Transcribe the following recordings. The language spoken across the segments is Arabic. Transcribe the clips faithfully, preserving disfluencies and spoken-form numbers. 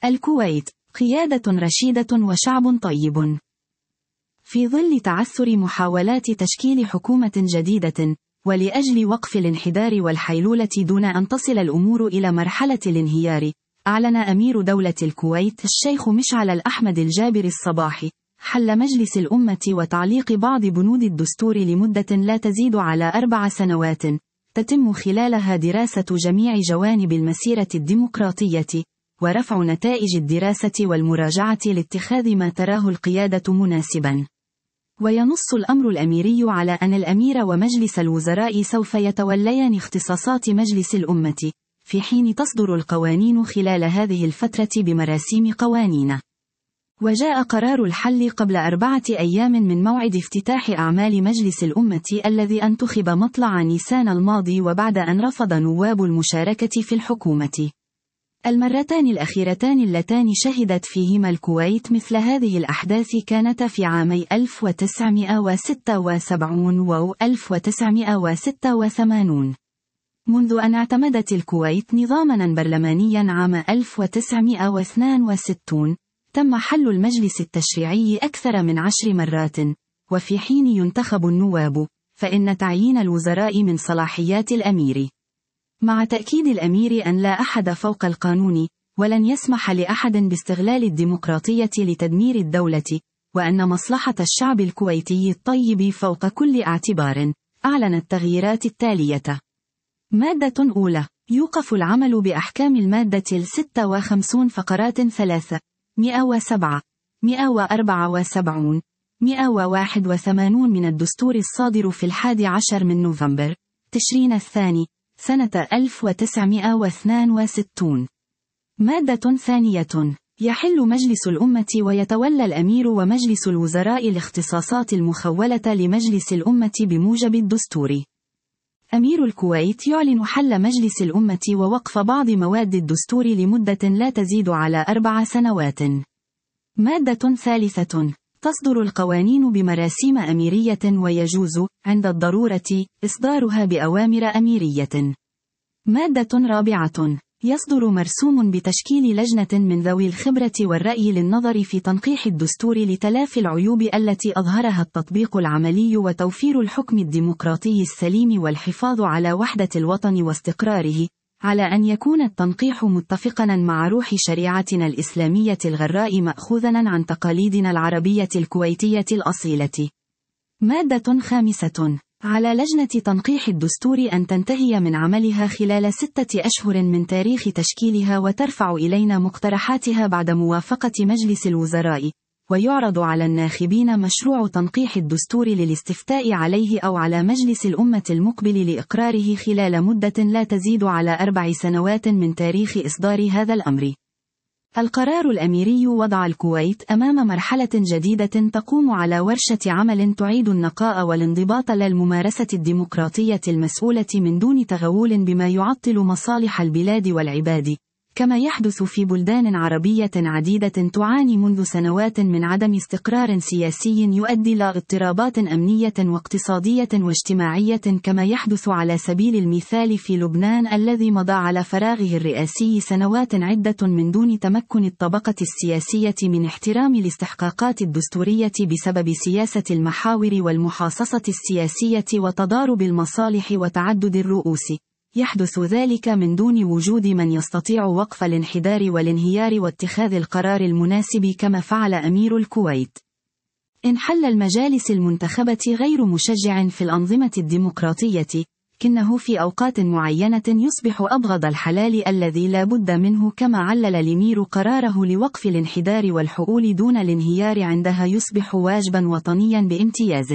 الكويت، قيادة رشيدة وشعب طيب. في ظل تعثر محاولات تشكيل حكومة جديدة، ولأجل وقف الانحدار والحيلولة دون أن تصل الأمور إلى مرحلة الانهيار، أعلن أمير دولة الكويت الشيخ مشعل الأحمد الجابر الصباحي حل مجلس الأمة وتعليق بعض بنود الدستور لمدة لا تزيد على أربع سنوات، تتم خلالها دراسة جميع جوانب المسيرة الديمقراطية، ورفع نتائج الدراسة والمراجعة لاتخاذ ما تراه القيادة مناسبا. وينص الأمر الأميري على أن الأمير ومجلس الوزراء سوف يتوليان اختصاصات مجلس الأمة، في حين تصدر القوانين خلال هذه الفترة بمراسيم قوانين. وجاء قرار الحل قبل أربعة أيام من موعد افتتاح أعمال مجلس الأمة الذي انتخب مطلع نيسان الماضي، وبعد أن رفض نواب المشاركة في الحكومة. المرتان الأخيرتان اللتان شهدت فيهما الكويت مثل هذه الأحداث كانتا في عامي ألف وتسعمائة وستة وسبعين و ألف وتسعمائة وستة وثمانين. منذ أن اعتمدت الكويت نظاماً برلمانياً عام ألف وتسعمائة واثنين وستين، تم حل المجلس التشريعي أكثر من عشر مرات، وفي حين ينتخب النواب، فإن تعيين الوزراء من صلاحيات الأمير. مع تأكيد الأمير أن لا أحد فوق القانون، ولن يسمح لأحد باستغلال الديمقراطية لتدمير الدولة، وأن مصلحة الشعب الكويتي الطيب فوق كل اعتبار، أعلن التغييرات التالية. مادة أولى: يوقف العمل بأحكام المادة الستة وخمسين فقرات ثلاثة، مئة وسبعة، مئة وأربعة وسبعين، مئة وواحد وثمانين من الدستور الصادر في الحادي عشر من نوفمبر تشرين الثاني سنة ألف وتسعمائة واثنين وستين. مادة ثانية: يحل مجلس الأمة ويتولى الأمير ومجلس الوزراء الاختصاصات المخولة لمجلس الأمة بموجب الدستور. أمير الكويت يعلن حل مجلس الأمة ووقف بعض مواد الدستور لمدة لا تزيد على أربع سنوات. مادة ثالثة: تصدر القوانين بمراسيم أميرية، ويجوز عند الضرورة إصدارها بأوامر أميرية. مادة رابعة: يصدر مرسوم بتشكيل لجنة من ذوي الخبرة والرأي للنظر في تنقيح الدستور لتلافي العيوب التي أظهرها التطبيق العملي، وتوفير الحكم الديمقراطي السليم والحفاظ على وحدة الوطن واستقراره، على أن يكون التنقيح متفقاً مع روح شريعتنا الإسلامية الغراء مأخوذاً عن تقاليدنا العربية الكويتية الأصيلة. مادة خامسة: على لجنة تنقيح الدستور أن تنتهي من عملها خلال ستة أشهر من تاريخ تشكيلها، وترفع إلينا مقترحاتها بعد موافقة مجلس الوزراء، ويعرض على الناخبين مشروع تنقيح الدستور للاستفتاء عليه أو على مجلس الأمة المقبل لإقراره خلال مدة لا تزيد على أربع سنوات من تاريخ إصدار هذا الأمر. القرار الأميري وضع الكويت أمام مرحلة جديدة تقوم على ورشة عمل تعيد النقاء والانضباط للممارسة الديمقراطية المسؤولة من دون تغول بما يعطل مصالح البلاد والعباد، كما يحدث في بلدان عربية عديدة تعاني منذ سنوات من عدم استقرار سياسي يؤدي إلى اضطرابات أمنية واقتصادية واجتماعية، كما يحدث على سبيل المثال في لبنان الذي مضى على فراغه الرئاسي سنوات عدة من دون تمكن الطبقة السياسية من احترام الاستحقاقات الدستورية بسبب سياسة المحاور والمحاصصة السياسية وتضارب المصالح وتعدد الرؤوس. يحدث ذلك من دون وجود من يستطيع وقف الانحدار والانهيار واتخاذ القرار المناسب كما فعل أمير الكويت. إن حل المجالس المنتخبة غير مشجع في الأنظمة الديمقراطية، كنه في أوقات معينة يصبح أبغض الحلال الذي لا بد منه، كما علل الأمير قراره لوقف الانحدار والحؤول دون الانهيار عندها يصبح واجبا وطنيا بامتياز.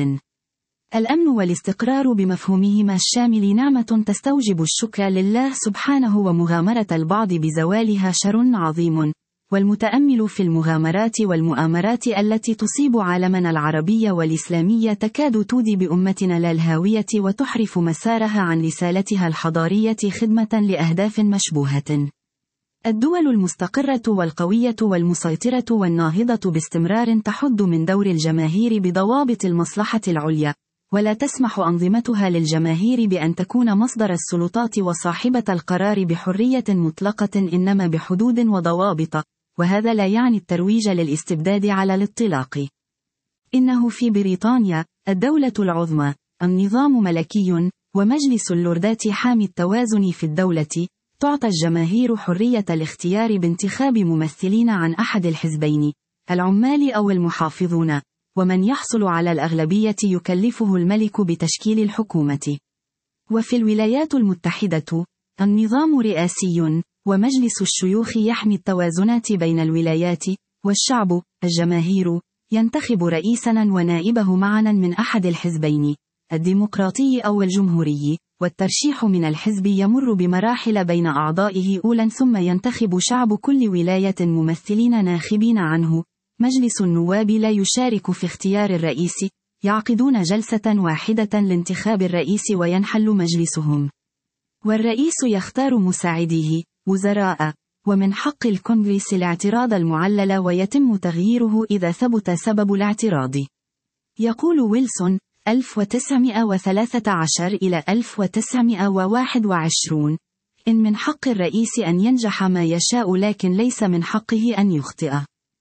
الأمن والاستقرار بمفهومهما الشامل نعمة تستوجب الشكر لله سبحانه، ومغامرة البعض بزوالها شر عظيم، والمتأمل في المغامرات والمؤامرات التي تصيب عالمنا العربي والإسلامي تكاد تودي بأمتنا للهاوية وتحرف مسارها عن رسالتها الحضارية خدمة لأهداف مشبوهة. الدول المستقرة والقوية والمسيطرة والناهضة باستمرار تحد من دور الجماهير بضوابط المصلحة العليا، ولا تسمح أنظمتها للجماهير بأن تكون مصدر السلطات وصاحبة القرار بحرية مطلقة، إنما بحدود وضوابط، وهذا لا يعني الترويج للاستبداد على الإطلاق. إنه في بريطانيا، الدولة العظمى، النظام ملكي، ومجلس اللوردات حامي التوازن في الدولة، تعطى الجماهير حرية الاختيار بانتخاب ممثلين عن أحد الحزبين، العمال أو المحافظون، ومن يحصل على الأغلبية يكلفه الملك بتشكيل الحكومة. وفي الولايات المتحدة، النظام رئاسي، ومجلس الشيوخ يحمي التوازنات بين الولايات، والشعب، الجماهير، ينتخب رئيساً ونائبه معاً من أحد الحزبين، الديمقراطي أو الجمهوري، والترشيح من الحزب يمر بمراحل بين أعضائه أولاً ثم ينتخب شعب كل ولاية ممثلين ناخبين عنه. مجلس النواب لا يشارك في اختيار الرئيس، يعقدون جلسة واحدة لانتخاب الرئيس وينحل مجلسهم. والرئيس يختار مساعديه، وزراء، ومن حق الكونغرس الاعتراض المعلل ويتم تغييره إذا ثبت سبب الاعتراض. يقول ويلسون ألف وتسعمائة وثلاثة عشر إلى ألف وتسعمائة وواحد وعشرين: إن من حق الرئيس أن ينجح ما يشاء لكن ليس من حقه أن يخطئ.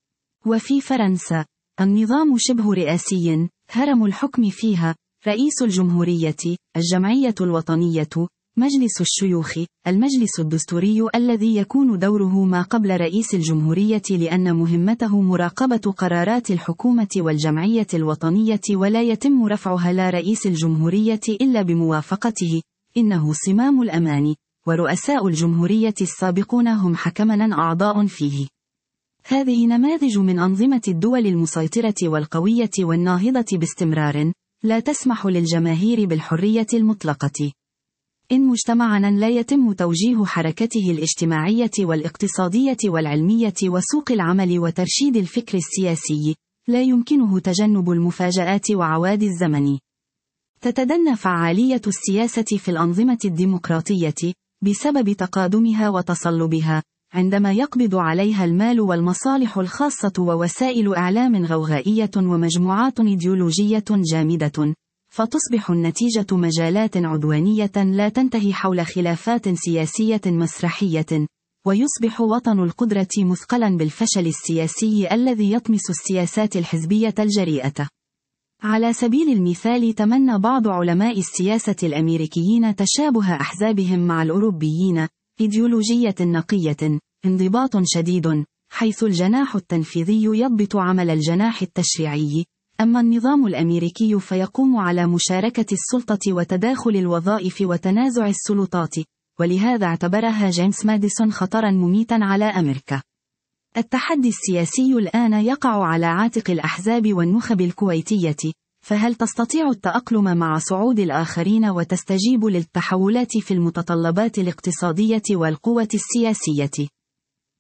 وفي فرنسا، النظام شبه رئاسي، هرم الحكم فيها، رئيس الجمهورية، الجمعية الوطنية، مجلس الشيوخ، المجلس الدستوري الذي يكون دوره ما قبل رئيس الجمهورية لأن مهمته مراقبة قرارات الحكومة والجمعية الوطنية ولا يتم رفعها لا رئيس الجمهورية إلا بموافقته، إنه صمام الأمان، ورؤساء الجمهورية السابقون هم حكمنا أعضاء فيه. هذه نماذج من أنظمة الدول المسيطرة والقوية والناهضة باستمرار، لا تسمح للجماهير بالحرية المطلقة. إن مجتمعنا لا يتم توجيه حركته الاجتماعية والاقتصادية والعلمية وسوق العمل وترشيد الفكر السياسي، لا يمكنه تجنب المفاجآت وعوادي الزمن. تتدنى فعالية السياسة في الأنظمة الديمقراطية بسبب تقادمها وتصلبها، عندما يقبض عليها المال والمصالح الخاصة ووسائل إعلام غوغائية ومجموعات إيديولوجية جامدة، فتصبح النتيجة مجالات عدوانية لا تنتهي حول خلافات سياسية مسرحية، ويصبح وطن القدرة مثقلا بالفشل السياسي الذي يطمس السياسات الحزبية الجريئة. على سبيل المثال، تمنى بعض علماء السياسة الأمريكيين تشابه أحزابهم مع الأوروبيين، إيديولوجية نقية، انضباط شديد، حيث الجناح التنفيذي يضبط عمل الجناح التشريعي، أما النظام الأمريكي فيقوم على مشاركة السلطة وتداخل الوظائف وتنازع السلطات، ولهذا اعتبرها جيمس ماديسون خطرا مميتا على أمريكا. التحدي السياسي الآن يقع على عاتق الأحزاب والنخب الكويتية، فهل تستطيع التأقلم مع صعود الآخرين وتستجيب للتحولات في المتطلبات الاقتصادية والقوة السياسية؟